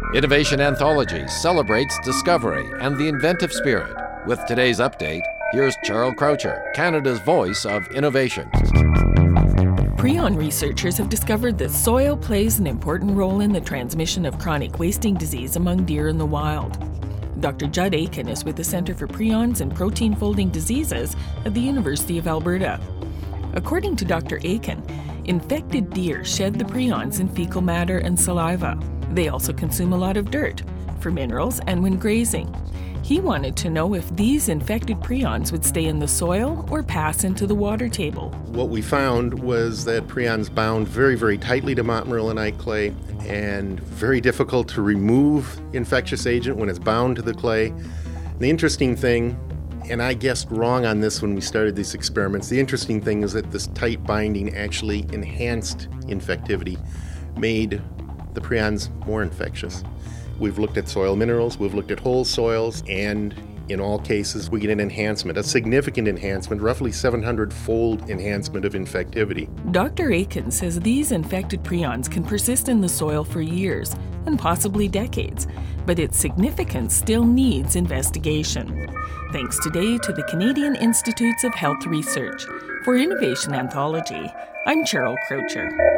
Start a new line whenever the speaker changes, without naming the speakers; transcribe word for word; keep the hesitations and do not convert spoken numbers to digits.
Innovation Anthology celebrates discovery and the inventive spirit. With today's update, here's Cheryl Croucher, Canada's voice of innovation.
Prion researchers have discovered that soil plays an important role in the transmission of chronic wasting disease among deer in the wild. Doctor Judd Aitken is with the Centre for Prions and Protein-Folding Diseases at the University of Alberta. According to Doctor Aitken, infected deer shed the prions in fecal matter and saliva. They also consume a lot of dirt for minerals and when grazing. He wanted to know if these infected prions would stay in the soil or pass into the water table.
What we found was that prions bound very, very tightly to montmorillonite clay and very difficult to remove infectious agent when it's bound to the clay. The interesting thing, and I guessed wrong on this when we started these experiments, the interesting thing is that this tight binding actually enhanced infectivity, made the prions more infectious. We've looked at soil minerals, we've looked at whole soils, and in all cases we get an enhancement, a significant enhancement, roughly seven hundred fold enhancement of infectivity.
Doctor Aitken says these infected prions can persist in the soil for years and possibly decades, but its significance still needs investigation. Thanks today to the Canadian Institutes of Health Research. For Innovation Anthology, I'm Cheryl Croucher.